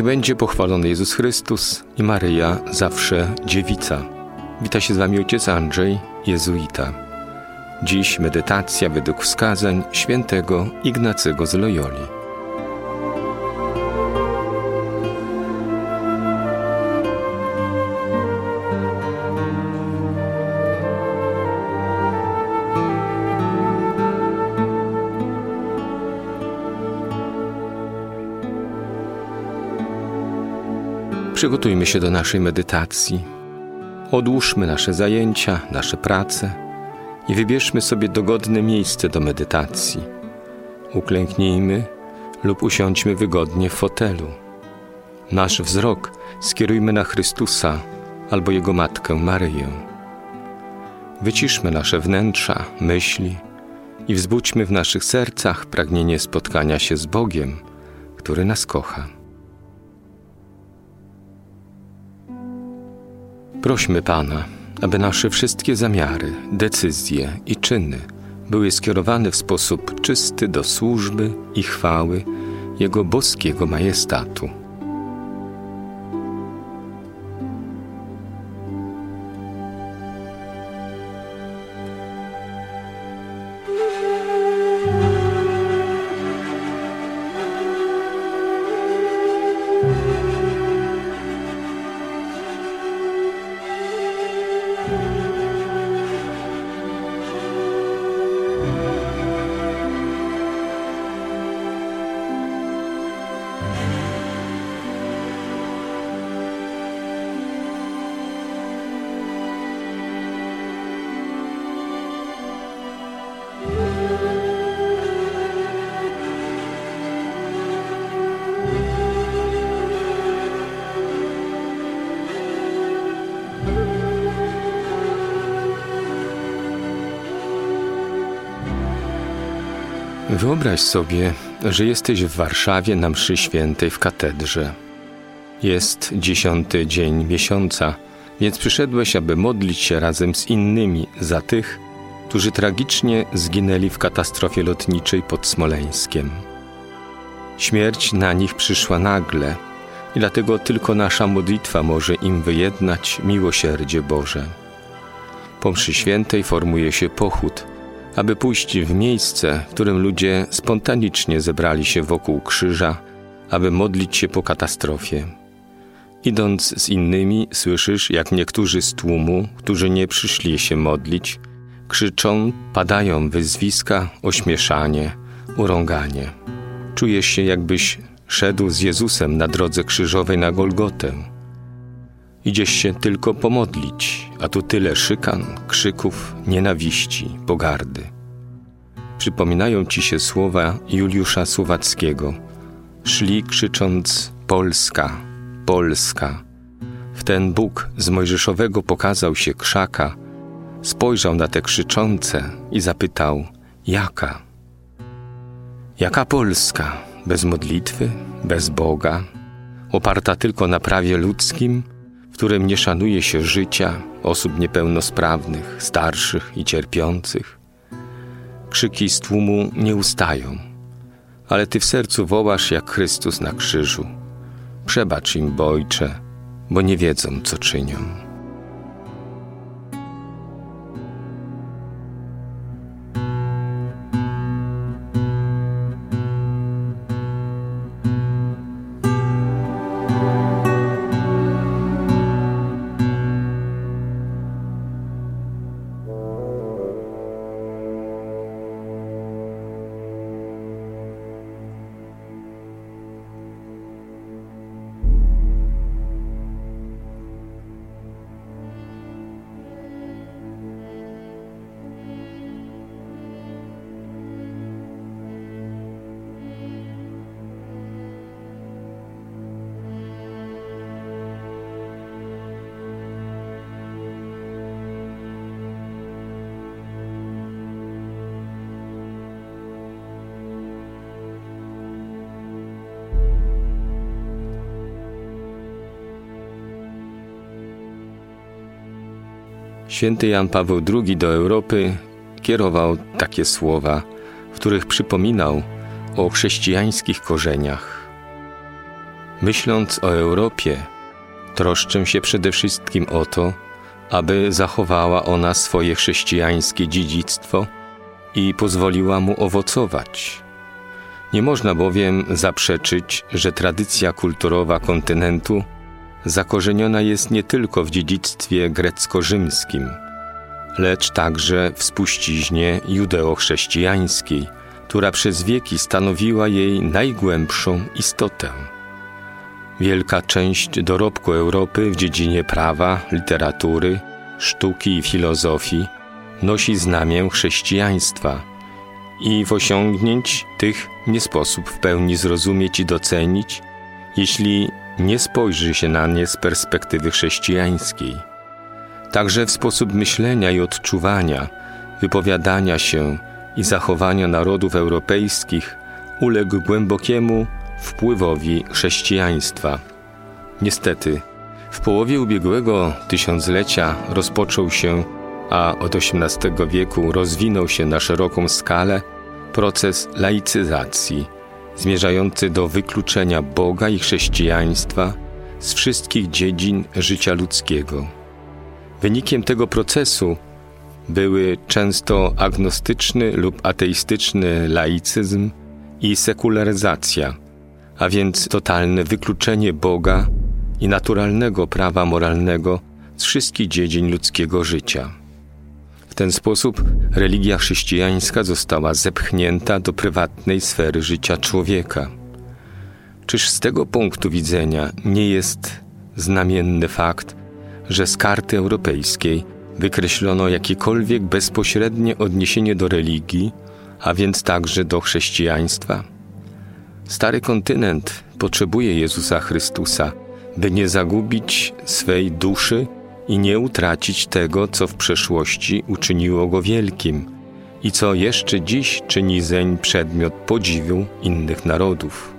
Niech będzie pochwalony Jezus Chrystus i Maryja, zawsze dziewica. Wita się z Wami ojciec Andrzej, jezuita. Dziś medytacja według wskazań świętego Ignacego z Loyoli. Przygotujmy się do naszej medytacji. Odłóżmy nasze zajęcia, nasze prace i wybierzmy sobie dogodne miejsce do medytacji. Uklęknijmy lub usiądźmy wygodnie w fotelu. Nasz wzrok skierujmy na Chrystusa albo Jego Matkę Maryję. Wyciszmy nasze wnętrza, myśli i wzbudźmy w naszych sercach pragnienie spotkania się z Bogiem, który nas kocha. Prośmy Pana, aby nasze wszystkie zamiary, decyzje i czyny były skierowane w sposób czysty do służby i chwały Jego boskiego majestatu. Wyobraź sobie, że jesteś w Warszawie na mszy świętej w katedrze. Jest 10. dzień miesiąca, więc przyszedłeś, aby modlić się razem z innymi za tych, którzy tragicznie zginęli w katastrofie lotniczej pod Smoleńskiem. Śmierć na nich przyszła nagle i dlatego tylko nasza modlitwa może im wyjednać miłosierdzie Boże. Po mszy świętej formuje się pochód, aby pójść w miejsce, w którym ludzie spontanicznie zebrali się wokół krzyża, aby modlić się po katastrofie. Idąc z innymi, słyszysz, jak niektórzy z tłumu, którzy nie przyszli się modlić, krzyczą, padają wyzwiska, ośmieszanie, urąganie. Czujesz się, jakbyś szedł z Jezusem na drodze krzyżowej na Golgotę. Idziesz się tylko pomodlić, a tu tyle szykan, krzyków, nienawiści, pogardy. Przypominają ci się słowa Juliusza Słowackiego. Szli krzycząc: Polska, Polska. Wten Bóg z mojżeszowego pokazał się krzaka, spojrzał na te krzyczące i zapytał: jaka? Jaka Polska? Bez modlitwy, bez Boga, oparta tylko na prawie ludzkim, w którym nie szanuje się życia osób niepełnosprawnych, starszych i cierpiących. Krzyki z tłumu nie ustają, ale Ty w sercu wołasz jak Chrystus na krzyżu. Przebacz im, bo Ojcze, bo nie wiedzą, co czynią. Święty Jan Paweł II do Europy kierował takie słowa, w których przypominał o chrześcijańskich korzeniach. Myśląc o Europie, troszczę się przede wszystkim o to, aby zachowała ona swoje chrześcijańskie dziedzictwo i pozwoliła mu owocować. Nie można bowiem zaprzeczyć, że tradycja kulturowa kontynentu zakorzeniona jest nie tylko w dziedzictwie grecko-rzymskim, lecz także w spuściźnie judeo-chrześcijańskiej, która przez wieki stanowiła jej najgłębszą istotę. Wielka część dorobku Europy w dziedzinie prawa, literatury, sztuki i filozofii nosi znamię chrześcijaństwa i w osiągnięć tych nie sposób w pełni zrozumieć i docenić, jeśli nie spojrzy się na nie z perspektywy chrześcijańskiej. Także w sposób myślenia i odczuwania, wypowiadania się i zachowania narodów europejskich uległ głębokiemu wpływowi chrześcijaństwa. Niestety, w połowie ubiegłego tysiąclecia rozpoczął się, a od XVIII wieku rozwinął się na szeroką skalę proces laicyzacji, zmierzający do wykluczenia Boga i chrześcijaństwa z wszystkich dziedzin życia ludzkiego. Wynikiem tego procesu były często agnostyczny lub ateistyczny laicyzm i sekularyzacja, a więc totalne wykluczenie Boga i naturalnego prawa moralnego z wszystkich dziedzin ludzkiego życia. W ten sposób religia chrześcijańska została zepchnięta do prywatnej sfery życia człowieka. Czyż z tego punktu widzenia nie jest znamienny fakt, że z karty europejskiej wykreślono jakiekolwiek bezpośrednie odniesienie do religii, a więc także do chrześcijaństwa? Stary kontynent potrzebuje Jezusa Chrystusa, by nie zagubić swej duszy i nie utracić tego, co w przeszłości uczyniło go wielkim i co jeszcze dziś czyni zeń przedmiot podziwu innych narodów.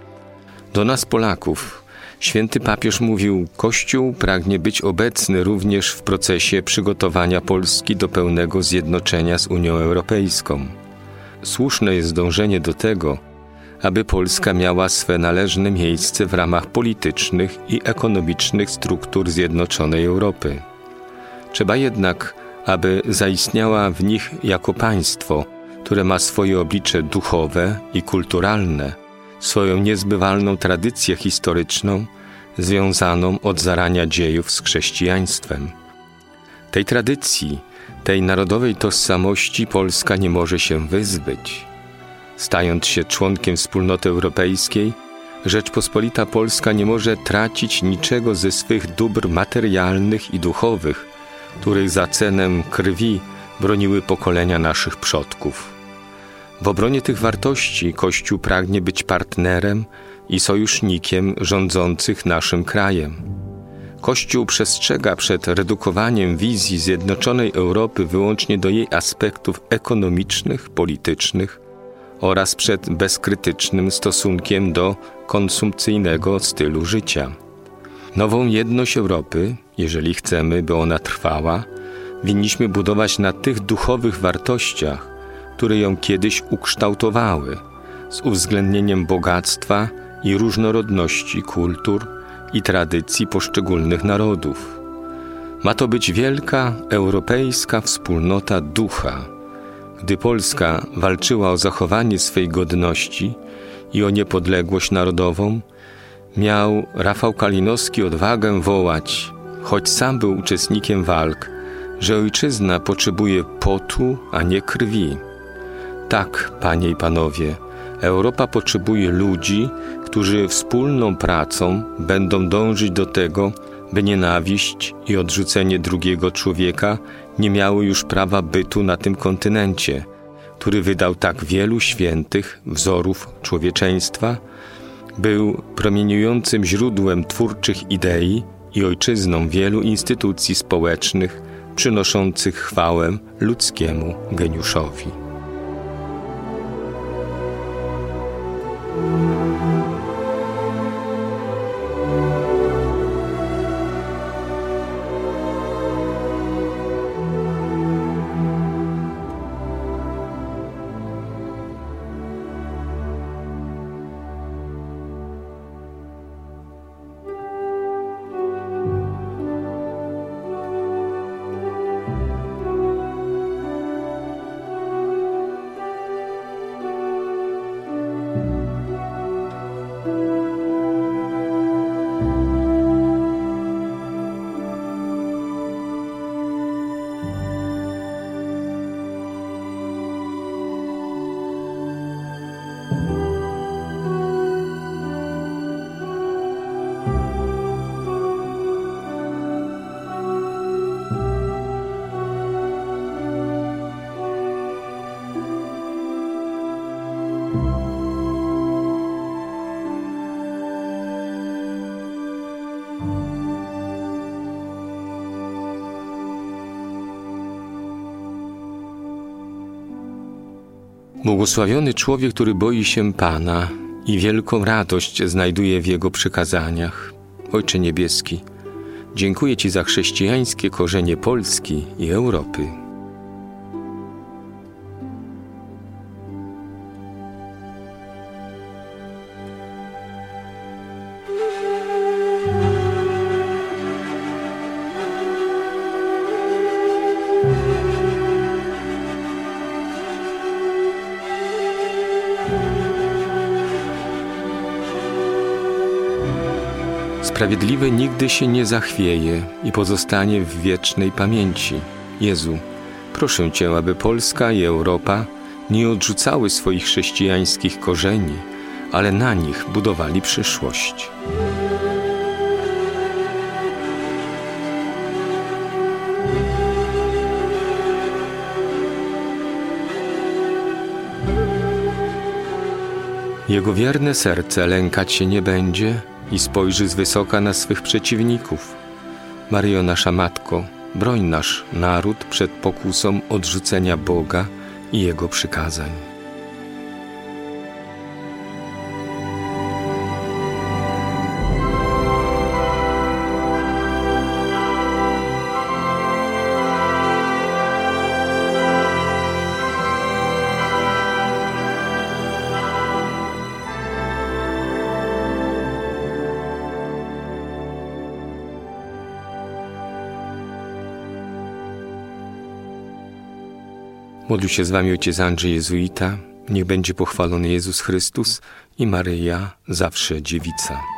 Do nas, Polaków, święty papież mówił: Kościół pragnie być obecny również w procesie przygotowania Polski do pełnego zjednoczenia z Unią Europejską. Słuszne jest dążenie do tego, aby Polska miała swe należne miejsce w ramach politycznych i ekonomicznych struktur zjednoczonej Europy. Trzeba jednak, aby zaistniała w nich jako państwo, które ma swoje oblicze duchowe i kulturalne, swoją niezbywalną tradycję historyczną, związaną od zarania dziejów z chrześcijaństwem. Tej tradycji, tej narodowej tożsamości Polska nie może się wyzbyć. Stając się członkiem wspólnoty europejskiej, Rzeczpospolita Polska nie może tracić niczego ze swych dóbr materialnych i duchowych, których za cenę krwi broniły pokolenia naszych przodków. W obronie tych wartości Kościół pragnie być partnerem i sojusznikiem rządzących naszym krajem. Kościół przestrzega przed redukowaniem wizji zjednoczonej Europy wyłącznie do jej aspektów ekonomicznych, politycznych oraz przed bezkrytycznym stosunkiem do konsumpcyjnego stylu życia. Nową jedność Europy, jeżeli chcemy, by ona trwała, winniśmy budować na tych duchowych wartościach, które ją kiedyś ukształtowały, z uwzględnieniem bogactwa i różnorodności kultur i tradycji poszczególnych narodów. Ma to być wielka europejska wspólnota ducha. Gdy Polska walczyła o zachowanie swej godności i o niepodległość narodową, miał Rafał Kalinowski odwagę wołać, choć sam był uczestnikiem walk, że ojczyzna potrzebuje potu, a nie krwi. Tak, panie i panowie, Europa potrzebuje ludzi, którzy wspólną pracą będą dążyć do tego, by nienawiść i odrzucenie drugiego człowieka nie miały już prawa bytu na tym kontynencie, który wydał tak wielu świętych wzorów człowieczeństwa, był promieniującym źródłem twórczych idei i ojczyzną wielu instytucji społecznych przynoszących chwałę ludzkiemu geniuszowi. Błogosławiony człowiek, który boi się Pana i wielką radość znajduje w Jego przykazaniach. Ojcze Niebieski, dziękuję Ci za chrześcijańskie korzenie Polski i Europy. Sprawiedliwy nigdy się nie zachwieje i pozostanie w wiecznej pamięci. Jezu, proszę Cię, aby Polska i Europa nie odrzucały swoich chrześcijańskich korzeni, ale na nich budowali przyszłość. Jego wierne serce lękać się nie będzie i spojrzy z wysoka na swych przeciwników. Maryjo, nasza Matko, broń nasz naród przed pokusą odrzucenia Boga i Jego przykazań. Modlił się z Wami ojciec Andrzej Jezuita. Niech będzie pochwalony Jezus Chrystus i Maryja, zawsze dziewica.